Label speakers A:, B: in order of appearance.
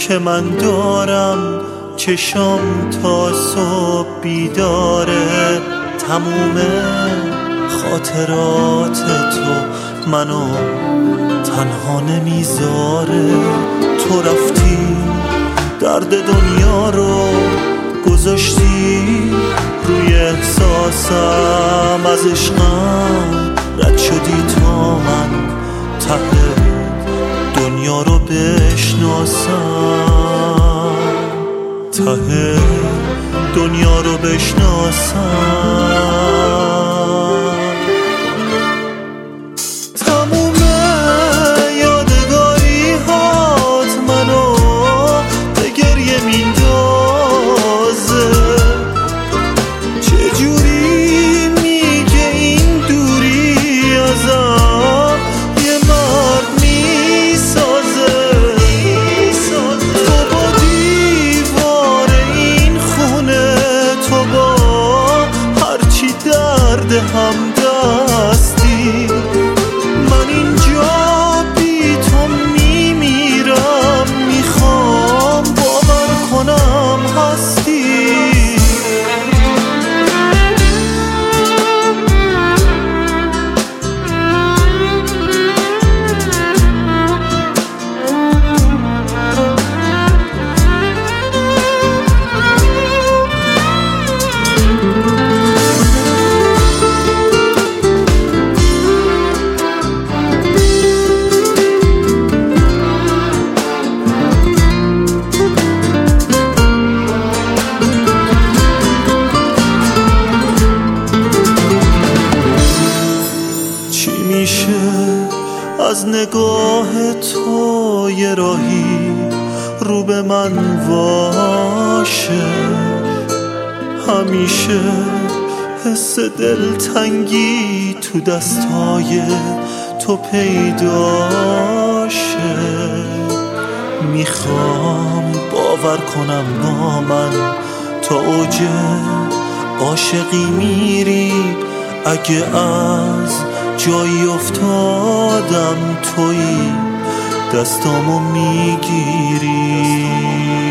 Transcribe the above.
A: که من دارم چشام تا صبح بیداره، تموم خاطرات تو منو تنها نمیذاره. تو رفتی درد دنیا رو گذاشتی روی احساسم، از عشقم رد شدی تا من ته دنیا رو بشناسم، ته دنیا رو بشناسم. تموم یادگاری هات منو به گریه میندازه، چجوری میگه این دوری ازم یه مرد میسازه. تو با دیوار این خونه، تو با هرچی درد هم دستی، من اینجا بی تو میمیرم، میخوام باور کنم هستی. از نگاه تو یه راهی رو به من واشه، همیشه حس دلتنگی تو دستای تو پیداشه. میخوام باور کنم با من تا اوج عاشقی میری، اگه از جایی افتادم تویی دستامو میگیری.